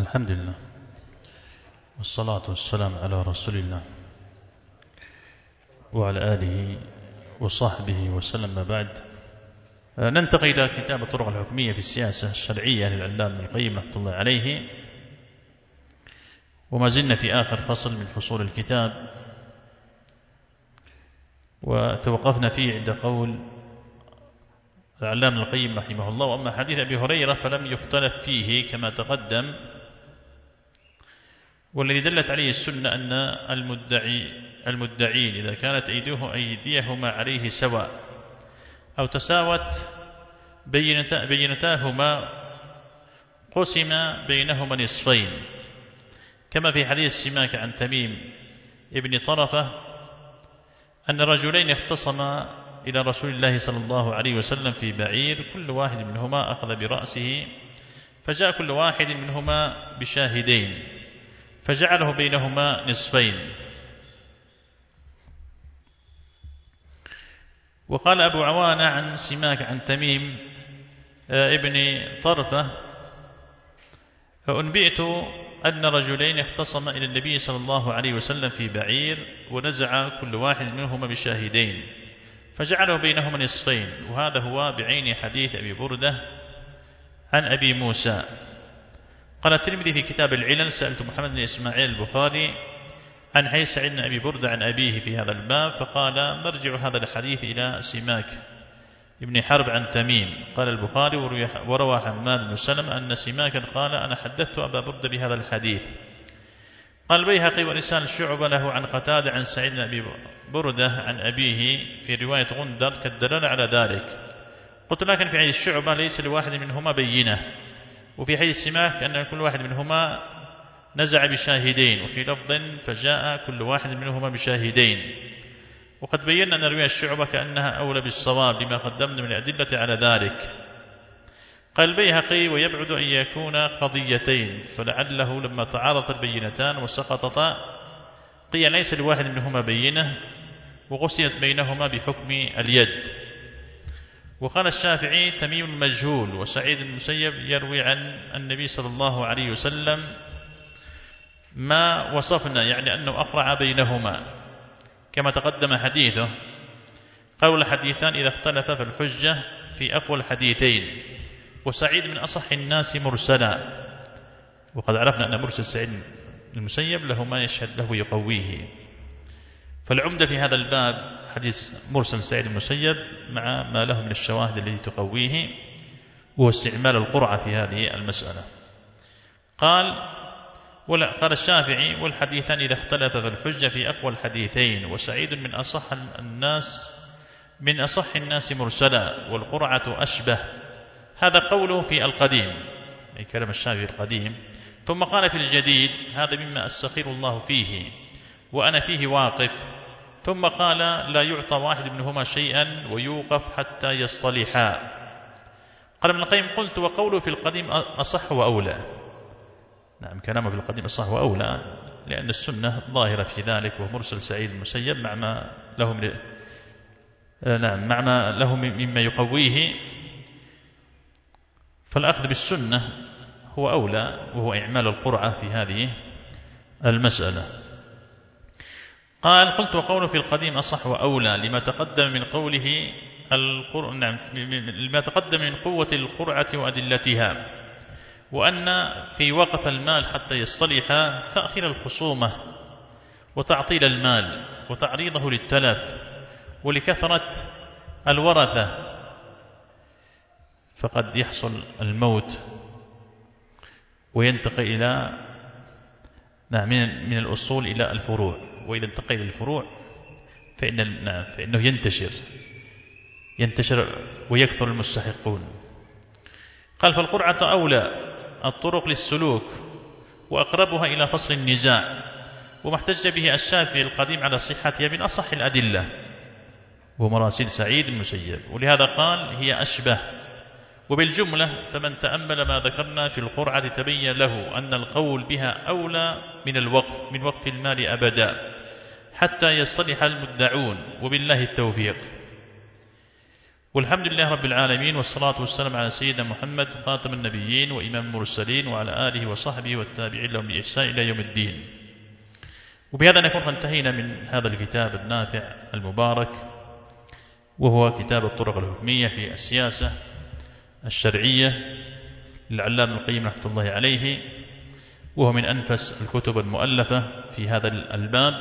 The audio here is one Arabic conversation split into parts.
الحمد لله والصلاة والسلام على رسول الله وعلى آله وصحبه وسلم. ما بعد، ننتقل إلى كتاب الطرق الحكمية في السياسة الشرعية للعلامة ابن القيم رحمة الله عليه، وما زلنا في آخر فصل من فصول الكتاب، وتوقفنا فيه عند قول العلامة ابن القيم رحمه الله: وأما حديث أبي هريرة فلم يختلف فيه كما تقدم، والذي دلت عليه السنة أن المدعين إذا كانت أيديهما عليه سواء أو تساوت بينتاهما قسم بينهما نصفين، كما في حديث سماك عن تميم ابن طرفة أن رجلين اختصما إلى رسول الله صلى الله عليه وسلم في بعير، كل واحد منهما أخذ برأسه، فجاء كل واحد منهما بشاهدين فجعله بينهما نصفين. وقال أبو عوانة عن سماك عن تميم ابن طرفة: أنبئت أن رجلين اختصما إلى النبي صلى الله عليه وسلم في بعير، ونزع كل واحد منهما بشاهدين فجعله بينهما نصفين. وهذا هو بعين حديث أبي بردة عن أبي موسى. قال الترمذي في كتاب العلل: سألت محمد بن إسماعيل البخاري عن حديث سعيد بن أبي بردة عن أبيه في هذا الباب، فقال: مرجع هذا الحديث إلى سماك ابن حرب عن تميم. قال البخاري: وروى حماد بن سلمة أن سماكا قال: أنا حدثت أبا بردة بهذا الحديث. قال البيهقي: ولسان الشعب له عن قتادة عن سعيد بن أبي بردة عن أبيه في رواية غندر كالدلالة على ذلك. قلت: لكن في حديث الشعبة ليس لواحد منهما بينة، وفي حديث سماك أن كل واحد منهما نزع بشاهدين، وفي لفظ فجاء كل واحد منهما بشاهدين. وقد بينا أن رواية الشعبة كأنها أولى بالصواب لما قدمنا من الأدلة على ذلك. قال البيهقي: ويبعد أن يكون قضيتين، فلعله لما تعارضت البينتان وسقطتا قيل ليس لواحد منهما بينة، وغسلت بينهما بحكم اليد. وقال الشافعي: تميم مجهول، وسعيد بن المسيب يروي عن النبي صلى الله عليه وسلم ما وصفنا، يعني أنه أقرع بينهما كما تقدم حديثه. قول الحديثان إذا اختلف فالحجة في أقوى الحديثين، وسعيد من أصح الناس مرسلا. وقد عرفنا أن مرسل سعيد المسيب له ما يشهد له يقويه، فالعمدة في هذا الباب حديث مرسل سعيد المسيب مع ما له من الشواهد التي تقويه، وهو استعمال القرعة في هذه المسألة. قال الشافعي: والحديثان إذا اختلف فالحجة في أقوى الحديثين، وسعيد من أصح الناس مرسلا، والقرعة أشبه. هذا قوله في القديم، أي كلام الشافعي القديم. ثم قال في الجديد: هذا مما أستخير الله فيه وأنا فيه واقف. ثم قال: لا يعطى واحد منهما شيئا ويوقف حتى يصطلحا. قال ابن القيم: قلت: وقوله في القديم أصح وأولى. نعم، كلامه في القديم أصح وأولى، لأن السنة ظاهرة في ذلك، وهو مرسل سعيد المسيب مع ما له مما يقويه، فالأخذ بالسنة هو أولى، وهو إعمال القرعة في هذه المسألة. قال: قلت: وقوله في القديم أصح وأولى لما تقدم من قوة القرعة وأدلتها، وأن في وقف المال حتى يصطلح تأخير الخصومة وتعطيل المال وتعريضه للتلف ولكثرة الورثة، فقد يحصل الموت وينتقل إلى من الأصول إلى الفروع، وإذا انتقل إلى الفروع فإنه ينتشر ويكثر المستحقون. قال: فالقرعة أولى الطرق للسلوك وأقربها إلى فصل النزاع، وما احتج به الشافعي القديم على صحتها من أصح الأدلة، ومراسيل سعيد المسيب، ولهذا قال: هي أشبه. وبالجملة فمن تأمل ما ذكرنا في القرعة تبين له أن القول بها أولى من وقف المال أبدا حتى يصطلح المدعون، وبالله التوفيق. والحمد لله رب العالمين، والصلاة والسلام على سيدنا محمد خاتم النبيين وإمام المرسلين وعلى آله وصحبه والتابعين لهم بإحسان إلى يوم الدين. وبهذا نكون انتهينا من هذا الكتاب النافع المبارك، وهو كتاب الطرق الحكمية في السياسة الشرعية للعلامة ابن القيم رحمة الله عليه، وهو من أنفس الكتب المؤلفة في هذا الباب،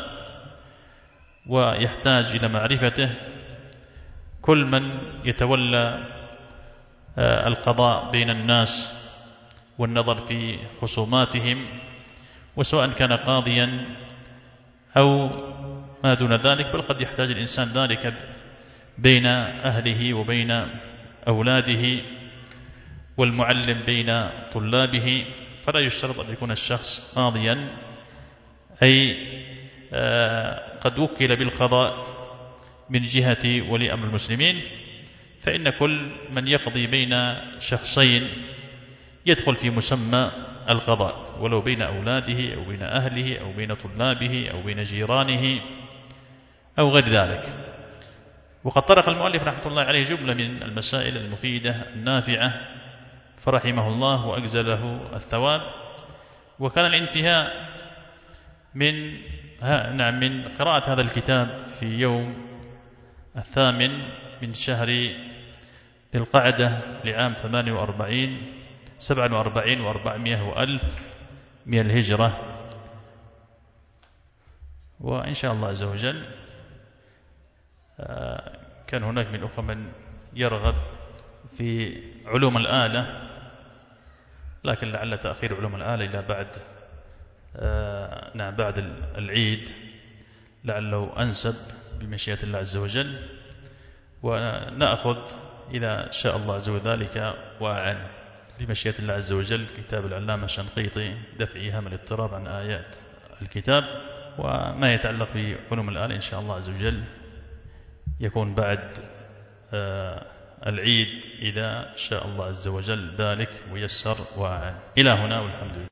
ويحتاج إلى معرفته كل من يتولى القضاء بين الناس والنظر في خصوماتهم، وسواء كان قاضيا أو ما دون ذلك، بل قد يحتاج الإنسان ذلك بين أهله وبين أولاده، والمعلم بين طلابه، فلا يشترط أن يكون الشخص قاضيا أي قد وكل بالقضاء من جهة ولي أمر المسلمين، فإن كل من يقضي بين شخصين يدخل في مسمى القضاء، ولو بين أولاده أو بين أهله أو بين طلابه أو بين جيرانه أو غير ذلك. وقد طرق المؤلف رحمة الله عليه جملة من المسائل المفيدة النافعة، فرحمه الله وأجزل له الثواب. وكان الانتهاء من قراءة هذا الكتاب في يوم 8 من شهر ذي القعدة لعام 47 و400 وألف من الهجرة. وإن شاء الله عز وجل كان هناك من الأخوة من يرغب في علوم الآلة، لكن لعل تأخير علوم الآلة إلى بعد العيد لعله أنسب بمشيئة الله عز وجل، ونأخذ إذا شاء الله عز وجل ذلك وأعن بمشيئة الله عز وجل كتاب العلامة الشنقيطي دفع إيهام الاضطراب عن آيات الكتاب. وما يتعلق بعلوم الآلة إن شاء الله عز وجل يكون بعد العيد إذا شاء الله عز وجل ذلك ويسر وأعان. إلى هنا والحمد لله.